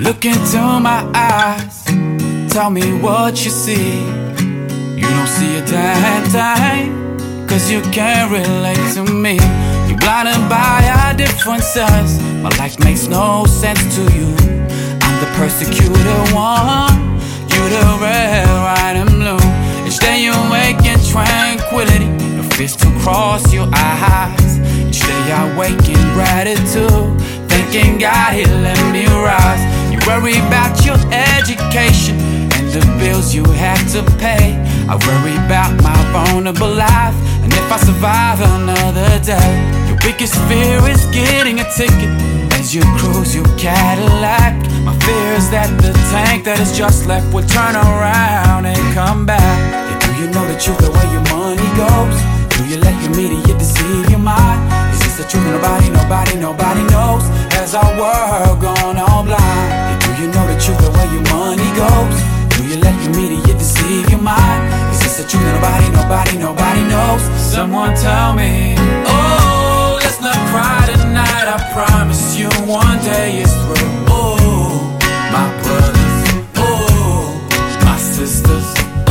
Look into my eyes, tell me what you see. You don't see a damn thing, cause you can't relate to me. You're blinded by our differences. My life makes no sense to you. I'm the persecuted one, you the red, white and blue. Each day you wake in tranquility, no fears to cross your eyes. Each day I wake in gratitude, thanking God He let me rise. You worry about your education and the bills you have to pay. I worry about my vulnerable life and if I survive another day. Your biggest fear is getting a ticket as you cruise your Cadillac. My fear is that the tank that is just left will turn around and come back. Yeah, do you know the truth of where your money goes? Do you let your media deceive your mind? Is this the truth? Nobody knows. Has our world gone all blind? Yeah, do you know the truth of where your money goes? Do you let your media deceive your mind? Is this the truth? Nobody knows. Someone tell me. Oh, let's not cry tonight. I promise you one day it's through. Oh, my brothers. Oh, my sisters.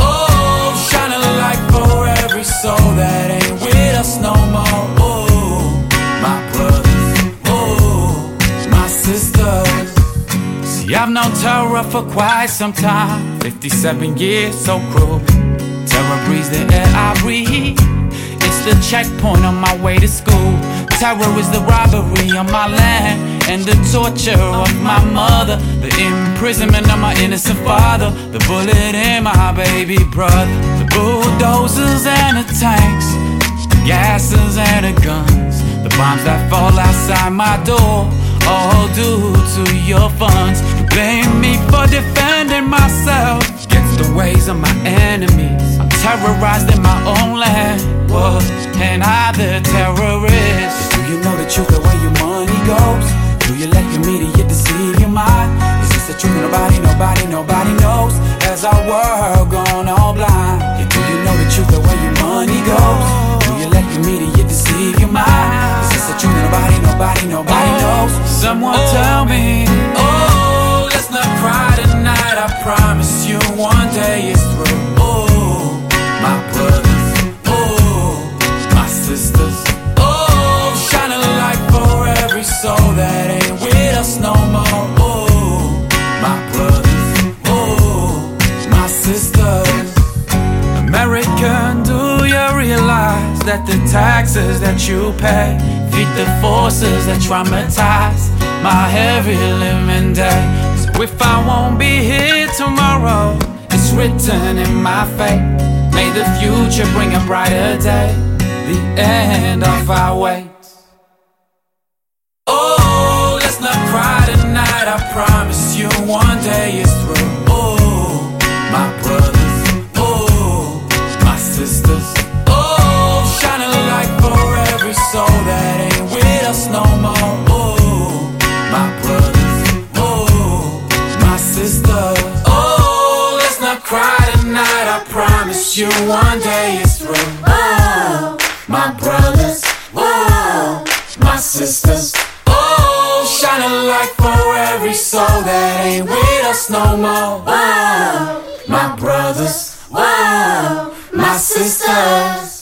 Oh, shine a light for every soul that ain't with us no more. Oh, my brothers. Oh, my sisters. See, I've known terror for quite some time. 57 years, so cruel. Terror breathes the air I breathe. It's the checkpoint on my way to school. Terror is the robbery on my land and the torture of my mother, the imprisonment of my innocent father, the bullet in my baby brother, the bulldozers and the tanks, the gases and the guns, the bombs that fall outside my door, all due to your funds. You blame me for defending myself against the ways of my enemies. I'm terrorized in my own land. What? And I the terrorist. Do you know the truth of where your money goes? Do you let your media deceive your mind? Is this the truth? Nobody knows. Has our world gone all blind? Yeah, do you know the truth of where your money goes? Do you let your media deceive your mind? Is this the truth? Nobody knows. Someone tell me. Oh, let's not cry tonight. I promise you one day it's through. Oh, my brothers. Oh, my sisters. Oh, shine a light for every soul that ain't with us no more. Oh, my brothers. Oh, my sisters. American, do you realize that the taxes that you pay feed the forces that traumatize my every living day? So if I won't be here tomorrow, it's written in my fate. May the future bring a brighter day, the end of our wait. Oh, let's not cry tonight. I promise you one day it's through. Oh, my brothers. Oh, my sisters. Oh, shine a light for every soul that ain't with us no more. Oh, my brothers. Oh, my sisters. Oh, let's not cry tonight. I promise you one day it's through. Oh, my brothers. Oh, my sisters. Oh, shine a light for every soul that ain't with us no more. Oh, my brothers. Oh, my sisters.